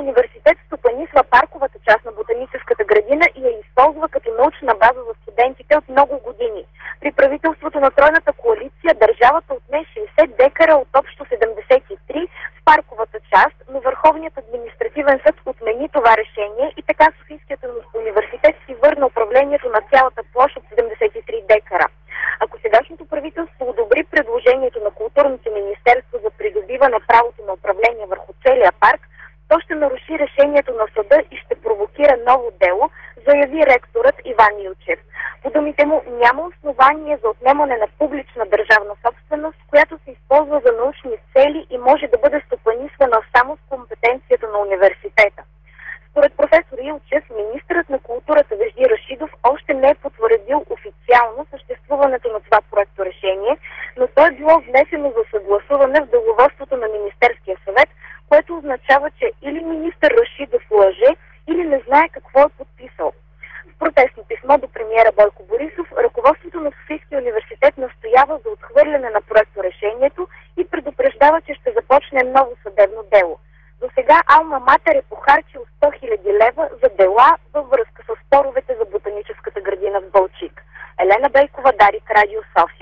университет стопанисва парковата част на ботаническата градина и я използва като научна база за студентите от много години. При правителството на тройната коалиция държавата отне 60 декара от общо 73 в парковата част, но Върховният административен съд отмени това решение и така Софийският университет си върна управлението на цялата площ от 73 декара. Ако сегашното правителство одобри предложението на Културното министерство за придобиване правото на управление върху целия парк, то ще наруши решението на съда и ще провокира ново дело, заяви ректорът Иван Илчев. По думите му няма основание за отнемане на публична държавна собственост, която се използва за научни цели и може да бъде стопанисвана само с компетенцията на университета. Според професор Илчев, министърът на културата Вежди Рашидов още не е потвърдил официално съществуването на това проекторешение, но то е било внесено за съгласуване в деловодството на Министерския съвет, което означава, че или министър Рашидов лъже, или не знае какво е подписал. В протестно писмо до премиера Бойко Борисов, ръководството на Софийския университет настоява за отхвърляне на проекторешението и предупреждава, че ще започне ново съдебно дело. До сега Алма Матер е похарчил 100 000 лева за дела във връзка с споровете за ботаническата градина в Балчик. Елена Бейкова, Дарик, Радио София.